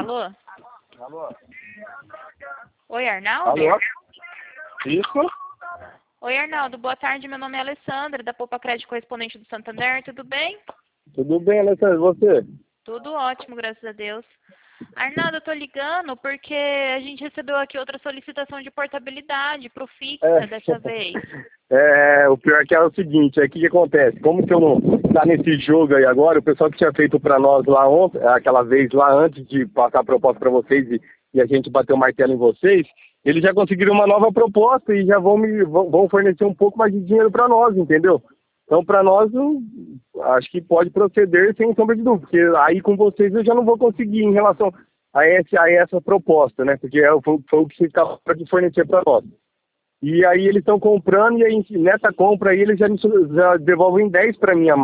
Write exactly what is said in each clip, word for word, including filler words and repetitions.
Alô? Alô? Oi, Arnaldo? Alô? Isso? Oi, Arnaldo. Boa tarde. Meu nome é Alessandra, da Poupa Crédito Correspondente do Santander. Tudo bem? Tudo bem, Alessandra, e você? Tudo ótimo, graças a Deus. Arnaldo, eu tô ligando porque a gente recebeu aqui outra solicitação de portabilidade pro Fixa É. dessa vez. É, o pior que é o seguinte, é que o que acontece? Como que eu não tá nesse jogo aí agora, o pessoal que tinha feito pra nós lá ontem, aquela vez lá antes de passar a proposta pra vocês e, e a gente bater o martelo em vocês, eles já conseguiram uma nova proposta e já vão me vão, vão fornecer um pouco mais de dinheiro pra nós, entendeu? Então, para nós, eu acho que pode proceder sem sombra de dúvida, porque aí com vocês eu já não vou conseguir em relação a, esse, a essa proposta, né? Porque é, foi, foi o que vocês estavam de fornecer para nós. E aí eles estão comprando e aí, nessa compra aí eles já, me, já devolvem dez para mim.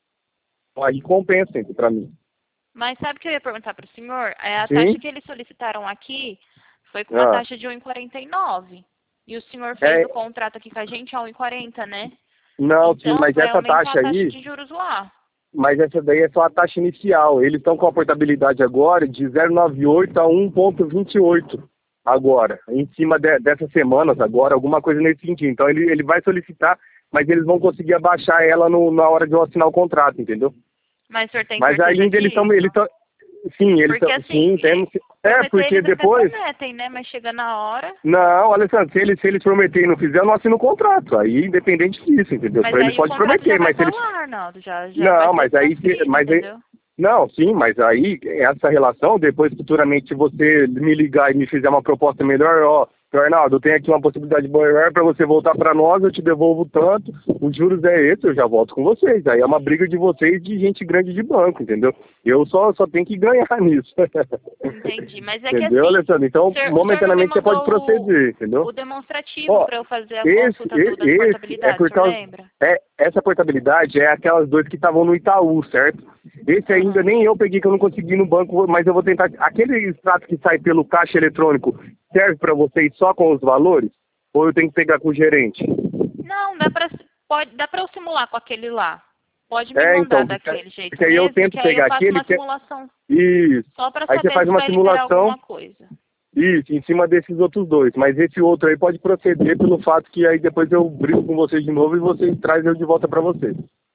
Aí compensa para mim. Mas sabe o que eu ia perguntar para o senhor? É, a Sim? taxa que eles solicitaram aqui foi com uma Ah. taxa de um vírgula quarenta e nove. E o senhor fez É... o contrato aqui com a gente a um vírgula quarenta, né? Não, então, sim, mas vai essa aumentar taxa a taxa aí... de juros lá. Mas essa daí é só a taxa inicial. Eles estão com a portabilidade agora de zero vírgula noventa e oito a um vírgula vinte e oito. Agora, em cima de, dessas semanas agora, alguma coisa nesse sentido. Então ele, ele vai solicitar, mas eles vão conseguir abaixar ela no, na hora de eu assinar o contrato, entendeu? Mas o senhor tem mas certeza ainda eles estão... Eles tão, sim, eles porque tão, assim, sim, temos... É, prometer porque eles depois... até prometem, né? Mas chega na hora... Não, Alessandro, se eles, se eles prometerem e não fizer, eu não assino o contrato. Aí, independente disso, entendeu? Mas Pra aí eles o pode contrato prometer, já vai mas se estar eles... lá, Arnaldo. Já, já Não, vai mas ser aí... transferido, Mas aí... entendeu? Não, sim, mas aí essa relação, depois futuramente, se você me ligar e me fizer uma proposta melhor, ó, Arnaldo, eu tenho aqui uma possibilidade melhor para você voltar para nós, eu te devolvo tanto, os juros é esse, eu já volto com vocês. Aí é uma briga de vocês de gente grande de banco, entendeu? Eu só, só tenho que ganhar nisso. Entendi, mas é entendeu, que assim, Alessandro? Então, o senhor, momentaneamente, você o pode proceder, entendeu? o demonstrativo Ó, para eu fazer a esse, consulta do, das esse é portabilidades, por o senhor causa, lembra? é, essa portabilidade é aquelas duas que estavam no Itaú, certo? Esse ainda Uhum. nem eu peguei, que eu não consegui no banco, mas eu vou tentar. Aquele extrato que sai pelo caixa eletrônico serve para vocês só com os valores? Ou eu tenho que pegar com o gerente? Não, dá para pode dá para eu simular com aquele lá. Pode me É, mandar então, daquele jeito porque aí eu mesmo, tento que aí eu pegar faço aquele uma que... simulação Isso. só para Aí você saber faz se uma vai liberar simulação, alguma coisa. isso, em cima desses outros dois. Mas esse outro aí pode proceder pelo fato que aí depois eu brigo com vocês de novo e vocês trazem eu de volta para vocês.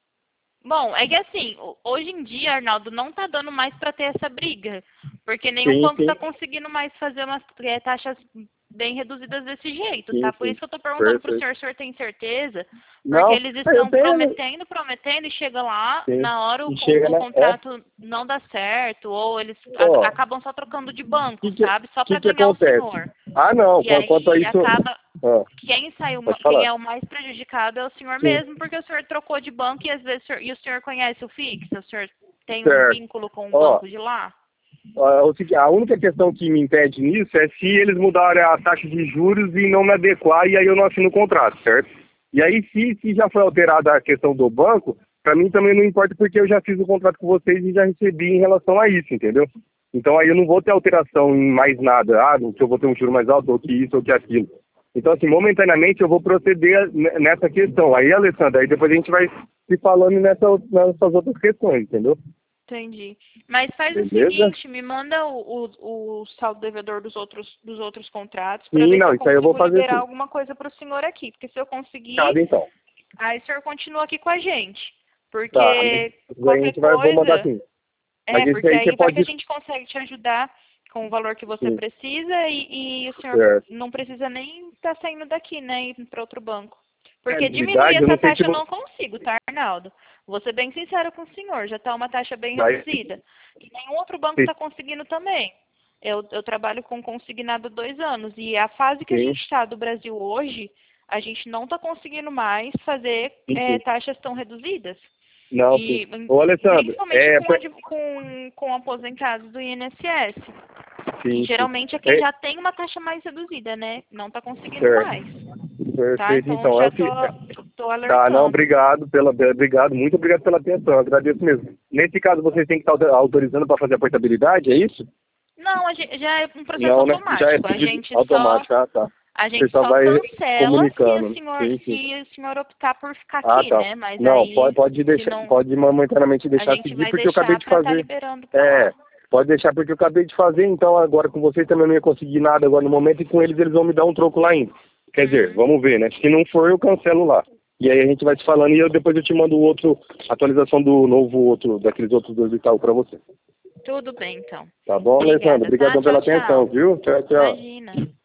Bom, é que assim, hoje em dia, Arnaldo, não tá dando mais para ter essa briga, porque nenhum Sim, banco sim. está conseguindo mais fazer umas é, taxas bem reduzidas desse jeito, Sim, tá? Por sim. isso que eu tô perguntando pro Perfeito. senhor se o senhor tem certeza, porque Não, eles eu estão tenho... né? prometendo, prometendo, e chega lá, Sim. na hora o, E chega, o, o né? É. contrato não dá certo, ou eles Ó, a, acabam só trocando de banco, que que, sabe? Só que para que ganhar o acontece? senhor. Ah, não, E qu- quanto a aí isso... acaba Ah, quem saiu, pode quem falar. é o mais prejudicado é o senhor Sim. mesmo, porque o senhor trocou de banco e às vezes o senhor, e o senhor conhece o Fixa, o senhor tem um Certo. vínculo com o Ó, banco de lá? ó, o segui- a única questão que me impede nisso é se eles mudarem a taxa de juros e não me adequar, e aí eu não assino o contrato, certo? E aí, se, se já foi alterada a questão do banco, para mim também não importa, porque eu já fiz o contrato com vocês e já recebi em relação a isso, entendeu? Então aí eu não vou ter alteração em mais nada, ah, que eu vou ter um juro mais alto, ou que isso, ou que aquilo. Então, assim, momentaneamente eu vou proceder n- nessa questão. Aí, Alessandra, aí depois a gente vai se falando nessa, nessas outras questões, entendeu? Entendi. Mas faz o Beleza? seguinte, me manda o, o, o saldo devedor dos outros, dos outros contratos para Sim, ver se não, eu isso aí eu vou consigo fazer liberar sim. alguma coisa para o senhor aqui. Porque se eu conseguir, Tá, então. aí o senhor continua aqui com a gente. Porque Tá, mas aí a qualquer gente vai, vou mandar coisa... sim. É, Mas esse porque aí você aí vai que a pode... gente consegue te ajudar com o valor que você Sim, precisa e, e o senhor certo. não precisa nem estar saindo daqui, né, ir para outro banco. É, Porque na diminuir verdade, eu essa não sei se taxa eu vou... não consigo, tá, Arnaldo? Vou ser bem sincero com o senhor, já está uma taxa bem Vai... reduzida. E nenhum outro banco está conseguindo também. Eu, eu trabalho com consignado há dois anos e a fase que a Sim, gente está do Brasil hoje, a gente não está conseguindo mais fazer sim, é, sim. taxas tão reduzidas. Não, E sim. Ô, Alessandro, principalmente é... com, pra- ad- com, com aposentados do I N S S. E Sim, sim. geralmente é quem É, já tem uma taxa mais reduzida, né? Não está conseguindo certo. mais. Tá? Perfeito, Então então. É já o tô, que... tô Tá, não, alertando. obrigado pela... Obrigado, muito obrigado pela atenção, eu agradeço mesmo. Nesse caso, vocês têm que estar autorizando para fazer a portabilidade, é isso? Não, a gente, já é um processo Não, né? Já é automático. A pedido gente só automático, ah, tá. a Você gente só só vai cancela se o comunicando. senhor Sim, sim. se o senhor optar por ficar Ah, aqui, tá. né? Mas Não, pode, aí pode se deixar, não pode momentaneamente a deixar gente seguir, vai porque eu acabei deixar de para estar fazer. liberando para É, lá. Pode deixar, porque eu acabei de fazer, então agora com vocês também não ia conseguir nada agora no momento, e com eles eles vão me dar um troco lá ainda. Quer dizer, Uhum. vamos ver, né? Se não for, eu cancelo lá. E aí a gente vai se falando e eu, depois eu te mando o outro, atualização do novo outro, daqueles outros dois Itaú pra você. Tudo bem, então. Tá bom, Obrigada, Alessandro? tá? Obrigadão Tchau, pela atenção, tchau. viu? Tchau, tchau. Imagina.